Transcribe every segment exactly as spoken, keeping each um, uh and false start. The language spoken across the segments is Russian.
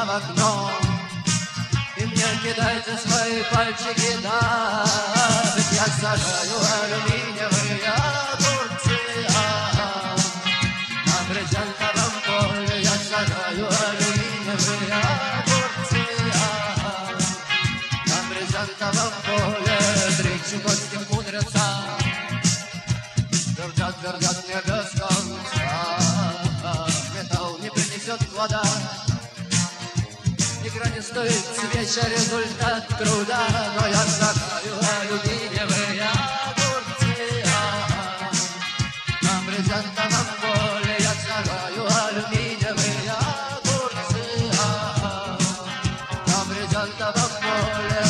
в окно. И мне кидайте свои пальчики, да, ведь я сажаю алюминиевые огурцы. А-а-а. На брезентовом поле я сажаю алюминиевые огурцы. А-а-а. На брезентовом поле три чукотских мудреца твердят, твердят мне без конца. Металл не принесет плода, игра не стоит свеча, результат труда, но я сажаю алюминиевые огурцы. А-а-а. На брезентовом поле я сажаю алюминиевые огурцы. А-а-а. На брезентовом поле.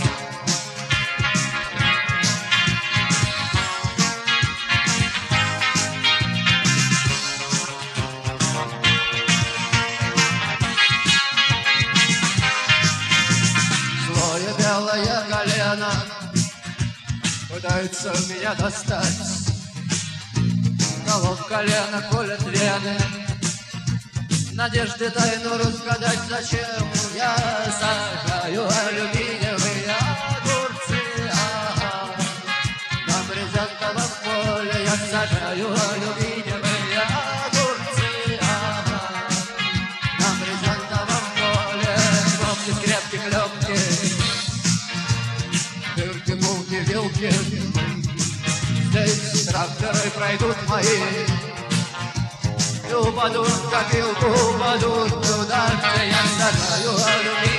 Белое колено пытается меня достать, голов колено колет вены, надежды тайну разгадать, зачем я сажаю алюминиевые огурцы. А-а-а. На брезентовом поле я сажаю алюминиевые огурцы. А-а-а. На брезентовом поле кнопки скрепки клепки, дырки, булки, вилки. Здесь тракторы пройдут мои и упадут, как вилку упадут туда, где я сажаю алюминий.